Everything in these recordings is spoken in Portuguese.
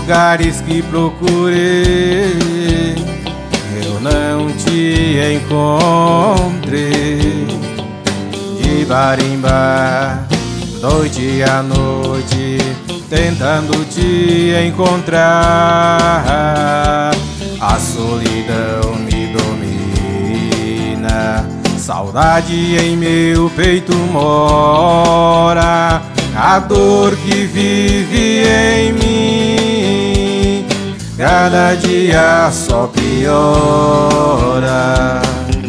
lugares que procurei, eu não te encontrei. De bar em bar, noite a noite, tentando te encontrar. A solidão me domina, saudade em meu peito mora. A dor que vive em mim, cada dia só piora.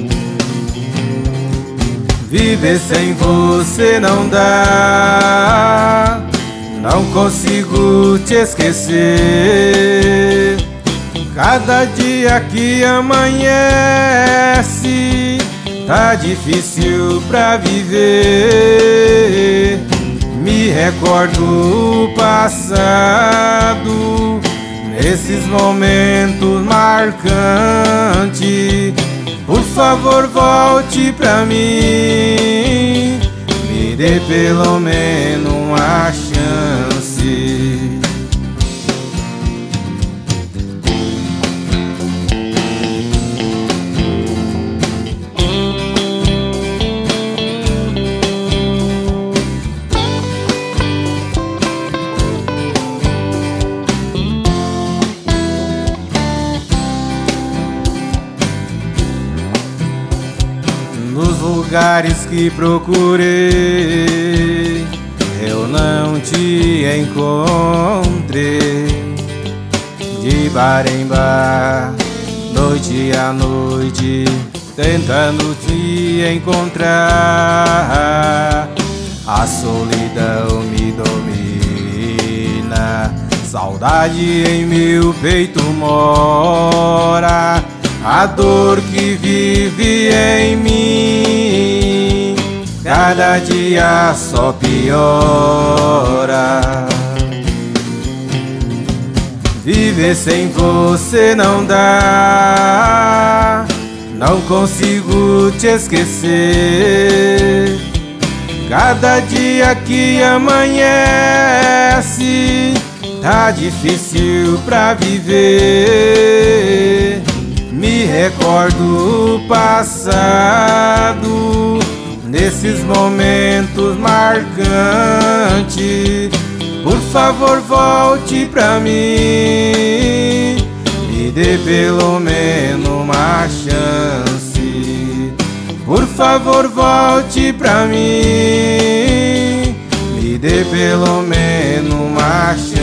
Viver sem você não dá, não consigo te esquecer. Cada dia que amanhece, tá difícil pra viver. Me recordo o passado, nesses momentos marcantes. Por favor, volte pra mim, me dê pelo menos uma chance. Nos lugares que procurei, eu não te encontrei. De bar em bar, noite a noite, tentando te encontrar. A solidão me domina, saudade em meu peito mora. A dor que vive em mim, cada dia só piora. Viver sem você não dá, não consigo te esquecer. Cada dia que amanhece, tá difícil pra viver. Me recordo o passado, nesses momentos marcantes. Por favor, volte pra mim, me dê pelo menos uma chance. Por favor, volte pra mim, me dê pelo menos uma chance.